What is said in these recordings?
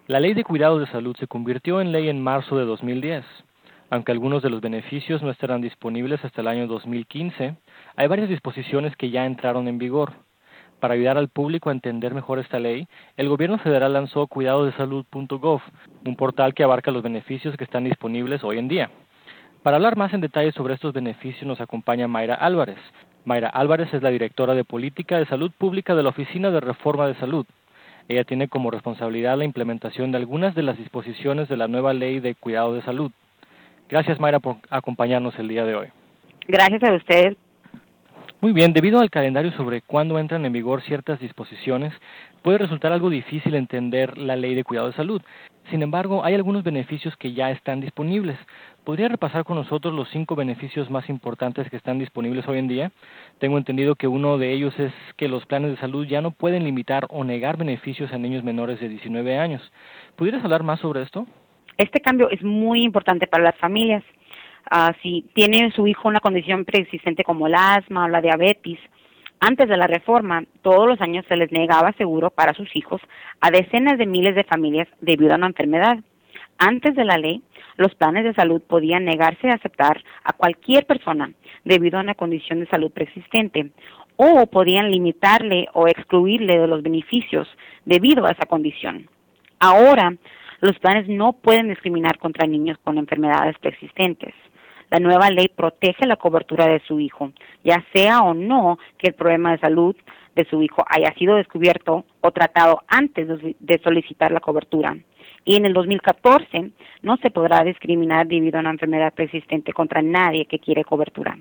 La Ley de Cuidados de Salud se convirtió en ley en marzo de 2010. Aunque algunos de los beneficios no estarán disponibles hasta el año 2015, hay varias disposiciones que ya entraron en vigor. Para ayudar al público a entender mejor esta ley, el gobierno federal lanzó cuidadodesalud.gov, un portal que abarca los beneficios que están disponibles hoy en día. Para hablar más en detalle sobre estos beneficios nos acompaña Mayra Álvarez. Mayra Álvarez es la directora de Política de Salud Pública de la Oficina de Reforma de Salud. Ella tiene como responsabilidad la implementación de algunas de las disposiciones de la nueva Ley de Cuidado de Salud. Gracias, Mayra, por acompañarnos el día de hoy. Gracias a ustedes. Muy bien, debido al calendario sobre cuándo entran en vigor ciertas disposiciones, puede resultar algo difícil entender la Ley de Cuidado de Salud. Sin embargo, hay algunos beneficios que ya están disponibles. ¿Podría repasar con nosotros los 5 beneficios más importantes que están disponibles hoy en día? Tengo entendido que uno de ellos es que los planes de salud ya no pueden limitar o negar beneficios a niños menores de 19 años. ¿Pudieras hablar más sobre esto? Este cambio es muy importante para las familias. Si tiene su hijo una condición preexistente como el asma o la diabetes, antes de la reforma, todos los años se les negaba seguro para sus hijos a decenas de miles de familias debido a una enfermedad. Antes de la ley, los planes de salud podían negarse a aceptar a cualquier persona debido a una condición de salud preexistente, o podían limitarle o excluirle de los beneficios debido a esa condición. Ahora, los planes no pueden discriminar contra niños con enfermedades preexistentes. La nueva ley protege la cobertura de su hijo, ya sea o no que el problema de salud de su hijo haya sido descubierto o tratado antes de solicitar la cobertura. Y en el 2014 no se podrá discriminar debido a una enfermedad preexistente contra nadie que quiere cobertura.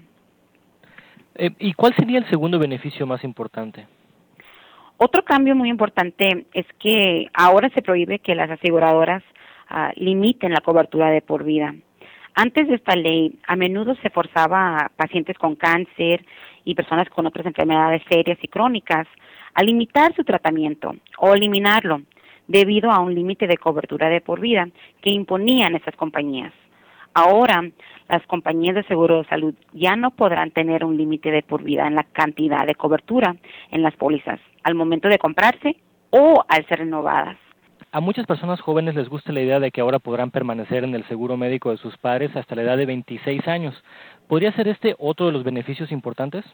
¿Y cuál sería el segundo beneficio más importante? Otro cambio muy importante es que ahora se prohíbe que las aseguradoras limiten la cobertura de por vida. Antes de esta ley, a menudo se forzaba a pacientes con cáncer y personas con otras enfermedades serias y crónicas a limitar su tratamiento o eliminarlo debido a un límite de cobertura de por vida que imponían esas compañías. Ahora, las compañías de seguro de salud ya no podrán tener un límite de por vida en la cantidad de cobertura en las pólizas al momento de comprarse o al ser renovadas. A muchas personas jóvenes les gusta la idea de que ahora podrán permanecer en el seguro médico de sus padres hasta la edad de 26 años. ¿Podría ser este otro de los beneficios importantes?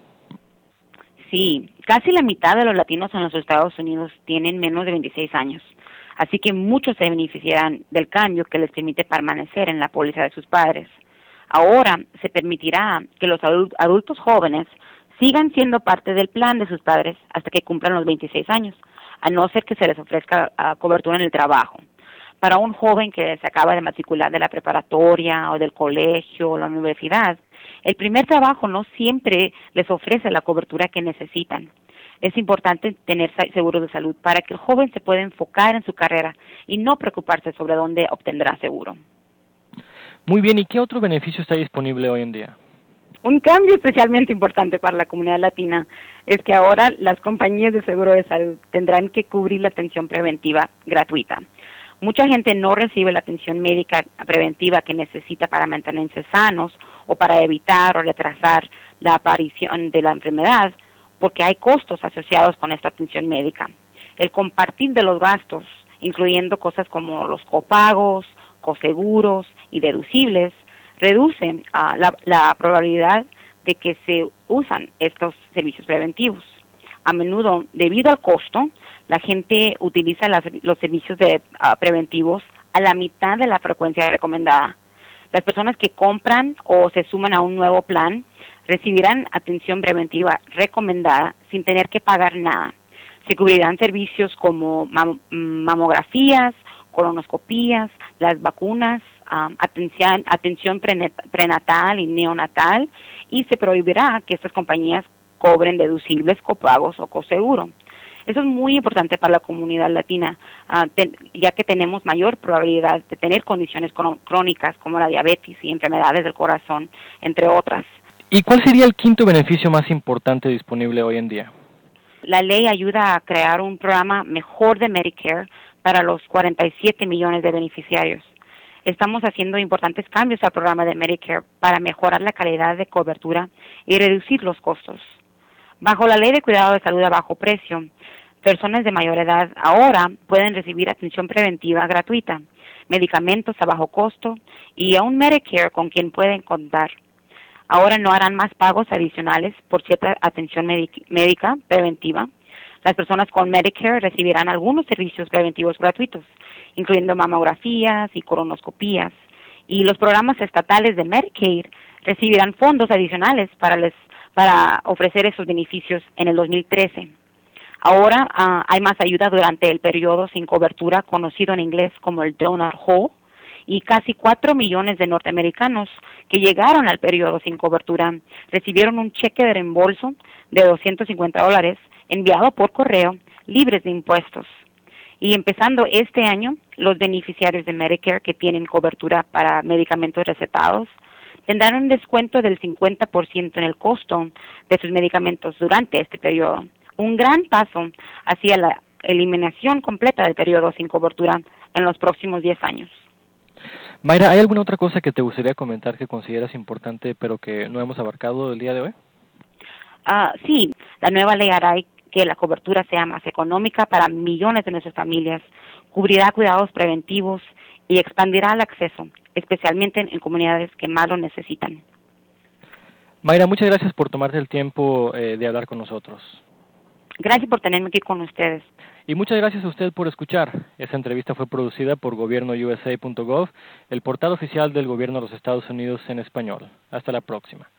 Sí, casi la mitad de los latinos en los Estados Unidos tienen menos de 26 años, así que muchos se beneficiarán del cambio que les permite permanecer en la póliza de sus padres. Ahora se permitirá que los adultos jóvenes sigan siendo parte del plan de sus padres hasta que cumplan los 26 años, a no ser que se les ofrezca cobertura en el trabajo. Para un joven que se acaba de matricular de la preparatoria o del colegio o la universidad, el primer trabajo no siempre les ofrece la cobertura que necesitan. Es importante tener seguro de salud para que el joven se pueda enfocar en su carrera y no preocuparse sobre dónde obtendrá seguro. Muy bien, ¿y qué otro beneficio está disponible hoy en día? Un cambio especialmente importante para la comunidad latina es que ahora las compañías de seguro de salud tendrán que cubrir la atención preventiva gratuita. Mucha gente no recibe la atención médica preventiva que necesita para mantenerse sanos o para evitar o retrasar la aparición de la enfermedad porque hay costos asociados con esta atención médica. El compartir de los gastos, incluyendo cosas como los copagos, coseguros y deducibles, reduce la probabilidad de que se usan estos servicios preventivos. A menudo, debido al costo, la gente utiliza los servicios preventivos a la mitad de la frecuencia recomendada. Las personas que compran o se suman a un nuevo plan recibirán atención preventiva recomendada sin tener que pagar nada. Se cubrirán servicios como mamografías, colonoscopías, las vacunas, atención prenatal y neonatal, y se prohibirá que estas compañías cobren deducibles, copagos o coseguro. Eso es muy importante para la comunidad latina, ya que tenemos mayor probabilidad de tener condiciones crónicas como la diabetes y enfermedades del corazón, entre otras. ¿Y cuál sería el quinto beneficio más importante disponible hoy en día? La ley ayuda a crear un programa mejor de Medicare para los 47 millones de beneficiarios. Estamos haciendo importantes cambios al programa de Medicare para mejorar la calidad de cobertura y reducir los costos. Bajo la Ley de Cuidado de Salud a Bajo Precio, Personas de mayor edad ahora pueden recibir atención preventiva gratuita, medicamentos a bajo costo y aún Medicare con quien pueden contar. Ahora no harán más pagos adicionales por cierta atención médica preventiva. Las personas con Medicare recibirán algunos servicios preventivos gratuitos, incluyendo mamografías y colonoscopías. Y los programas estatales de Medicaid recibirán fondos adicionales para ofrecer esos beneficios en el 2013. Ahora hay más ayuda durante el periodo sin cobertura, conocido en inglés como el donut hole, y casi 4 millones de norteamericanos que llegaron al periodo sin cobertura recibieron un cheque de reembolso de $250 enviado por correo, libres de impuestos. Y empezando este año, los beneficiarios de Medicare que tienen cobertura para medicamentos recetados tendrán un descuento del 50% en el costo de sus medicamentos durante este periodo. Un gran paso hacia la eliminación completa del periodo sin cobertura en los próximos 10 años. Mayra, ¿hay alguna otra cosa que te gustaría comentar que consideras importante pero que no hemos abarcado el día de hoy? Sí, la nueva ley hará que la cobertura sea más económica para millones de nuestras familias, cubrirá cuidados preventivos y expandirá el acceso, especialmente en comunidades que más lo necesitan. Mayra, muchas gracias por tomarte el tiempo de hablar con nosotros. Gracias por tenerme aquí con ustedes. Y muchas gracias a usted por escuchar. Esta entrevista fue producida por gobiernousa.gov, el portal oficial del gobierno de los Estados Unidos en español. Hasta la próxima.